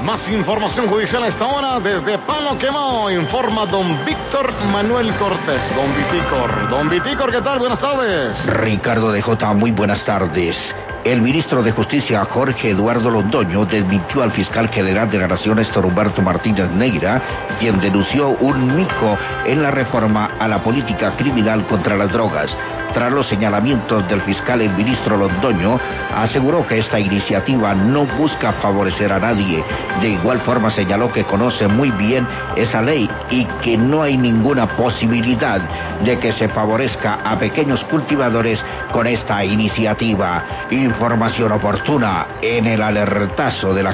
Más información judicial a esta hora desde Palo Quemado. Informa don Víctor Manuel Cortés. Don Vitícor. Don Vitícor, ¿qué tal? Buenas tardes. Ricardo de J, muy buenas tardes. El ministro de Justicia, Jorge Eduardo Londoño, desmintió al fiscal general de la Nación, Néstor Humberto Martínez Neira, quien denunció un mico en la reforma a la política criminal contra las drogas. Tras los señalamientos del fiscal, el ministro Londoño aseguró que esta iniciativa no busca favorecer a nadie. De igual forma señaló que conoce muy bien esa ley y que no hay ninguna posibilidad de que se favorezca a pequeños cultivadores con esta iniciativa. Información oportuna en el alertazo de la